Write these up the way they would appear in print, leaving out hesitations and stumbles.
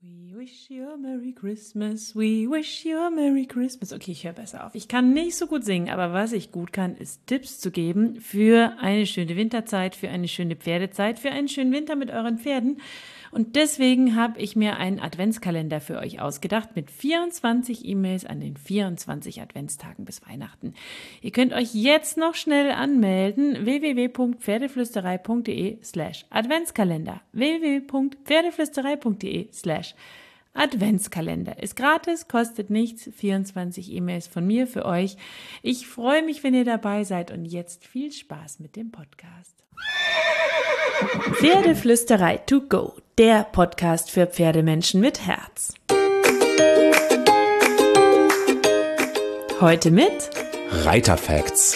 We wish you a Merry Christmas, we wish you a Merry Christmas. Okay, ich höre besser auf. Ich kann nicht so gut singen, aber was ich gut kann, ist Tipps zu geben für eine schöne Winterzeit, für eine schöne Pferdezeit, für einen schönen Winter mit euren Pferden. Und deswegen habe ich mir einen Adventskalender für euch ausgedacht mit 24 E-Mails an den 24 Adventstagen bis Weihnachten. Ihr könnt euch jetzt noch schnell anmelden, www.pferdeflüsterei.de/Adventskalender. www.pferdeflüsterei.de/Adventskalender. Ist gratis, kostet nichts, 24 E-Mails von mir für euch. Ich freue mich, wenn ihr dabei seid und jetzt viel Spaß mit dem Podcast. Pferdeflüsterei to go, der Podcast für Pferdemenschen mit Herz. Heute mit Reiterfacts.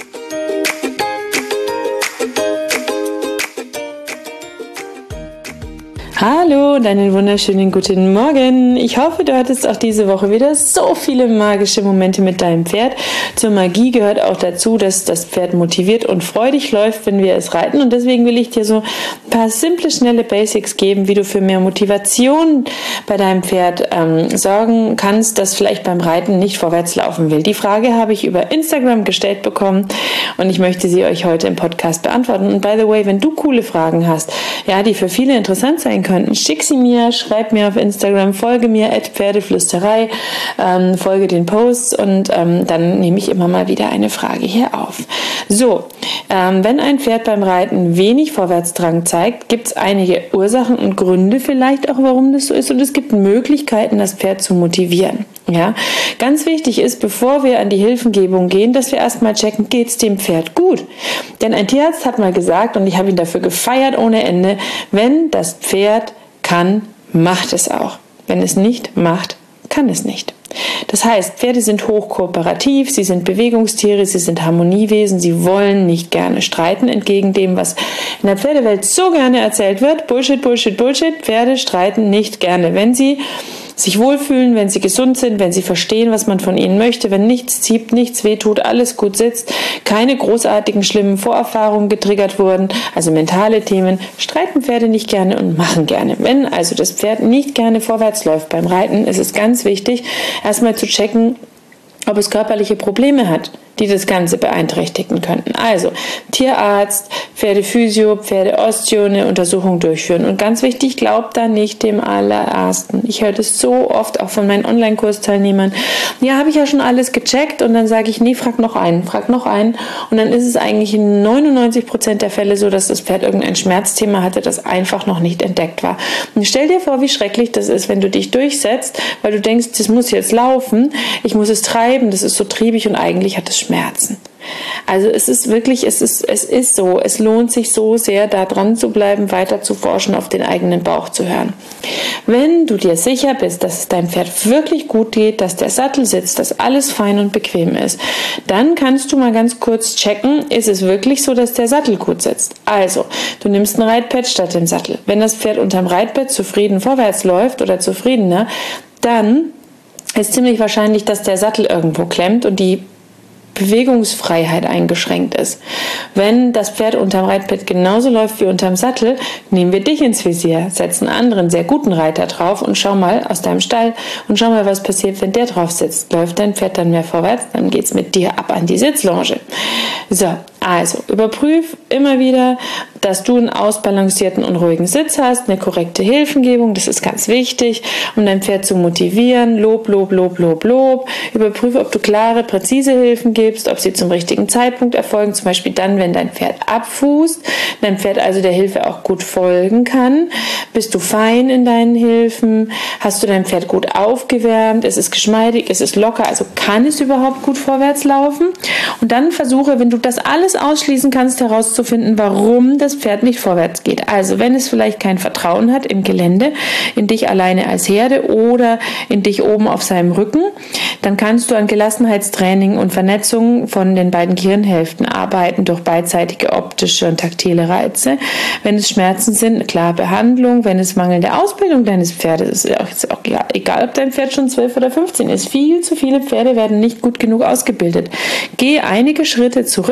Hallo und einen wunderschönen guten Morgen. Ich hoffe, du hattest auch diese Woche wieder so viele magische Momente mit deinem Pferd. Zur Magie gehört auch dazu, dass das Pferd motiviert und freudig läuft, wenn wir es reiten. Und deswegen will ich dir so ein paar simple, schnelle Basics geben, wie du für mehr Motivation bei deinem Pferd sorgen kannst, das vielleicht beim Reiten nicht vorwärts laufen will. Die Frage habe ich über Instagram gestellt bekommen und ich möchte sie euch heute im Podcast beantworten. Und by the way, wenn du coole Fragen hast, ja, die für viele interessant sein könnten, schick sie mir, schreib mir auf Instagram, folge mir @Pferdeflüsterei, folge den Posts und dann nehme ich immer mal wieder eine Frage hier auf. So, wenn ein Pferd beim Reiten wenig Vorwärtsdrang zeigt, gibt es einige Ursachen und Gründe vielleicht auch, warum das so ist, und es gibt Möglichkeiten, das Pferd zu motivieren. Ja, ganz wichtig ist, bevor wir an die Hilfengebung gehen, dass wir erstmal checken, geht es dem Pferd gut? Denn ein Tierarzt hat mal gesagt, und ich habe ihn dafür gefeiert ohne Ende, wenn das Pferd kann, macht es auch. Wenn es nicht macht, kann es nicht. Das heißt, Pferde sind hochkooperativ, sie sind Bewegungstiere, sie sind Harmoniewesen, sie wollen nicht gerne streiten, entgegen dem, was in der Pferdewelt so gerne erzählt wird. Bullshit, Bullshit, Bullshit. Pferde streiten nicht gerne, wenn sie sich wohlfühlen, wenn sie gesund sind, wenn sie verstehen, was man von ihnen möchte, wenn nichts zieht, nichts wehtut, alles gut sitzt, keine großartigen, schlimmen Vorerfahrungen getriggert wurden, also mentale Themen, streiten Pferde nicht gerne und machen gerne. Wenn also das Pferd nicht gerne vorwärts läuft beim Reiten, ist es ganz wichtig, erstmal zu checken, ob es körperliche Probleme hat, die das Ganze beeinträchtigen könnten. Also Tierarzt, Pferdephysio, Pferdeosteo eine Untersuchung durchführen. Und ganz wichtig, glaubt da nicht dem Allerersten. Ich höre das so oft auch von meinen Online-Kursteilnehmern. Ja, habe ich ja schon alles gecheckt, und dann sage ich, nee, frag noch einen. Und dann ist es eigentlich in 99% der Fälle so, dass das Pferd irgendein Schmerzthema hatte, das einfach noch nicht entdeckt war. Und stell dir vor, wie schrecklich das ist, wenn du dich durchsetzt, weil du denkst, das muss jetzt laufen, ich muss es treiben, das ist so triebig, und eigentlich hat es Schmerzen. Also es ist wirklich, es ist so, es lohnt sich so sehr, da dran zu bleiben, weiter zu forschen, auf den eigenen Bauch zu hören. Wenn du dir sicher bist, dass es deinem Pferd wirklich gut geht, dass der Sattel sitzt, dass alles fein und bequem ist, dann kannst du mal ganz kurz checken, ist es wirklich so, dass der Sattel gut sitzt. Also, du nimmst ein Reitpad statt dem Sattel. Wenn das Pferd unterm Reitpad zufrieden vorwärts läuft oder zufriedener, dann ist ziemlich wahrscheinlich, dass der Sattel irgendwo klemmt und die Bewegungsfreiheit eingeschränkt ist. Wenn das Pferd unterm Reitpad genauso läuft wie unterm Sattel, nehmen wir dich ins Visier, setzen einen anderen, sehr guten Reiter drauf und schau mal aus deinem Stall und schau mal, was passiert, wenn der drauf sitzt. Läuft dein Pferd dann mehr vorwärts, dann geht's mit dir ab an die Sitzlonge. So, also überprüf immer wieder, dass du einen ausbalancierten und ruhigen Sitz hast, eine korrekte Hilfengebung, das ist ganz wichtig, um dein Pferd zu motivieren. Lob, Lob, Lob, Lob, Lob. Überprüfe, ob du klare, präzise Hilfen gibst, ob sie zum richtigen Zeitpunkt erfolgen, zum Beispiel dann, wenn dein Pferd abfußt, dein Pferd also der Hilfe auch gut folgen kann. Bist du fein in deinen Hilfen? Hast du dein Pferd gut aufgewärmt? Ist es geschmeidig? Ist es locker? Also kann es überhaupt gut vorwärts laufen? Und dann versuche, wenn du das alles ausschließen kannst, herauszufinden, warum das Pferd nicht vorwärts geht. Also wenn es vielleicht kein Vertrauen hat im Gelände, in dich alleine als Herde oder in dich oben auf seinem Rücken, dann kannst du an Gelassenheitstraining und Vernetzung von den beiden Gehirnhälften arbeiten durch beidseitige optische und taktile Reize. Wenn es Schmerzen sind, klar Behandlung. Wenn es mangelnde Ausbildung deines Pferdes ist auch egal, ob dein Pferd schon 12 oder 15 ist. Viel zu viele Pferde werden nicht gut genug ausgebildet. Geh einige Schritte zurück und schau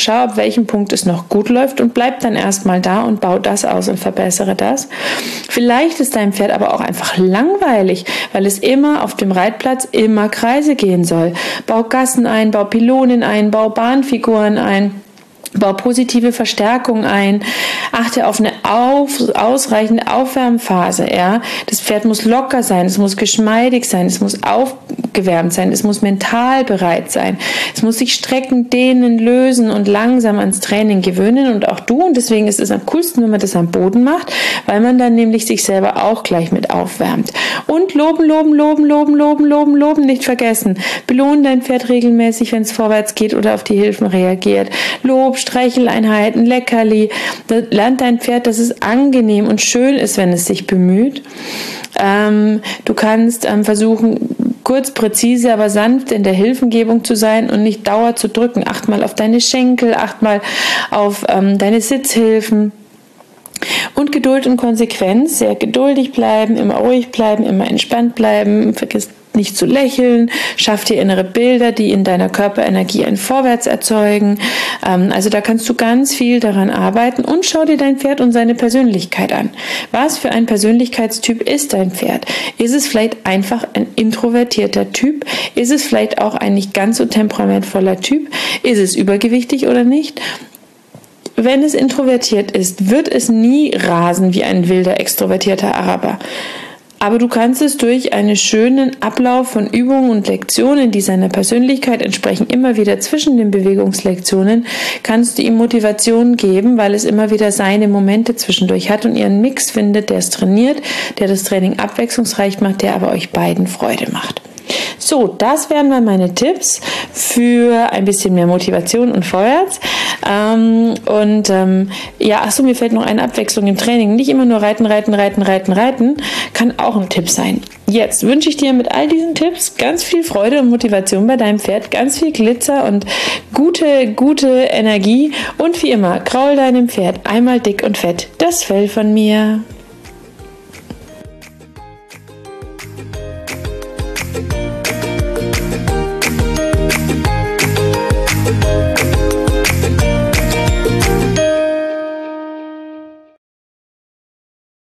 schau, ab welchem Punkt es noch gut läuft und bleib dann erstmal da und bau das aus und verbessere das. Vielleicht ist dein Pferd aber auch einfach langweilig, weil es immer auf dem Reitplatz immer Kreise gehen soll. Bau Gassen ein, bau Pylonen ein, bau Bahnfiguren ein. Bau positive Verstärkung ein, achte auf eine ausreichende Aufwärmphase. Ja? Das Pferd muss locker sein, es muss geschmeidig sein, es muss aufgewärmt sein, es muss mental bereit sein, es muss sich strecken, dehnen, lösen und langsam ans Training gewöhnen und auch du. Und deswegen ist es am coolsten, wenn man das am Boden macht, weil man dann nämlich sich selber auch gleich mit aufwärmt. Und loben, loben, loben, loben, loben, loben, loben, nicht vergessen. Belohne dein Pferd regelmäßig, wenn es vorwärts geht oder auf die Hilfen reagiert. Lob, Streicheleinheiten, Leckerli. Da lernt dein Pferd, dass es angenehm und schön ist, wenn es sich bemüht. Du kannst versuchen, kurz, präzise, aber sanft in der Hilfengebung zu sein und nicht dauernd zu drücken. Acht mal auf deine Schenkel, acht mal auf deine Sitzhilfen. Und Geduld und Konsequenz, sehr geduldig bleiben, immer ruhig bleiben, immer entspannt bleiben, vergiss nicht zu lächeln, schaff dir innere Bilder, die in deiner Körperenergie ein Vorwärts erzeugen. Also da kannst du ganz viel daran arbeiten und schau dir dein Pferd und seine Persönlichkeit an. Was für ein Persönlichkeitstyp ist dein Pferd? Ist es vielleicht einfach ein introvertierter Typ? Ist es vielleicht auch ein nicht ganz so temperamentvoller Typ? Ist es übergewichtig oder nicht? Wenn es introvertiert ist, wird es nie rasen wie ein wilder, extrovertierter Araber. Aber du kannst es durch einen schönen Ablauf von Übungen und Lektionen, die seiner Persönlichkeit entsprechen, immer wieder zwischen den Bewegungslektionen, kannst du ihm Motivation geben, weil es immer wieder seine Momente zwischendurch hat und ihr einen Mix findet, der es trainiert, der das Training abwechslungsreich macht, der aber euch beiden Freude macht. So, das wären mal meine Tipps für ein bisschen mehr Motivation und vorwärts. Mir fällt noch eine Abwechslung im Training. Nicht immer nur reiten, kann auch ein Tipp sein. Jetzt wünsche ich dir mit all diesen Tipps ganz viel Freude und Motivation bei deinem Pferd, ganz viel Glitzer und gute Energie und wie immer, kraul deinem Pferd einmal dick und fett das Fell von mir.